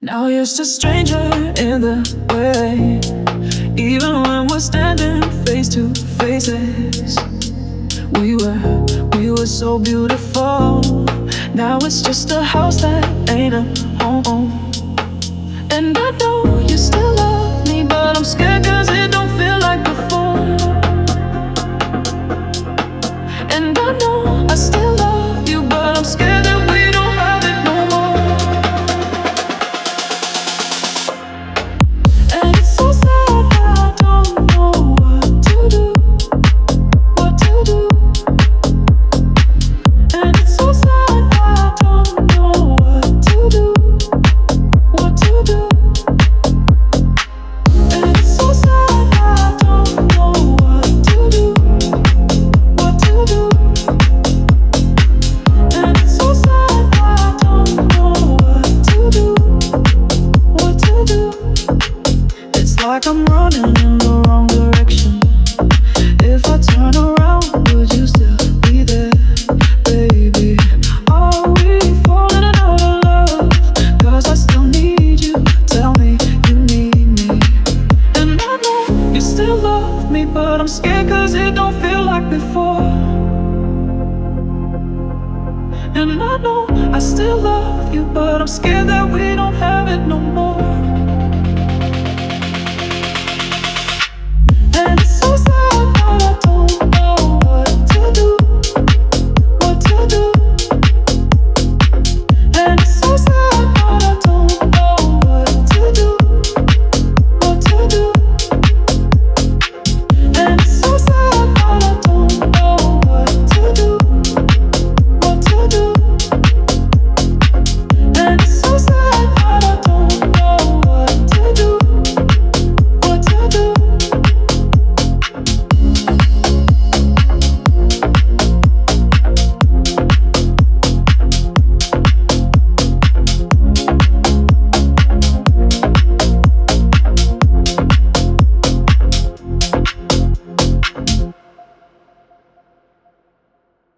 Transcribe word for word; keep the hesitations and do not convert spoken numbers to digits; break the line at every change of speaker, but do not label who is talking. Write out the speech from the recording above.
Now you're just a stranger in the way. Even when we're standing face to faces, we were, we were so beautiful. Now it's just a house that ain't a home. And I know you still love me, but I'm scared cause it don't feel like before. And I know I still love you, but I'm scared that we don't have it no more. And it's so sad, I don't know what to do, what to do. And it's so sad, I don't know what to do, what to do. And it's so sad, I don't know what to do, what to do. And it's so sad, I don't know what to do, what to do. It's like I'm running in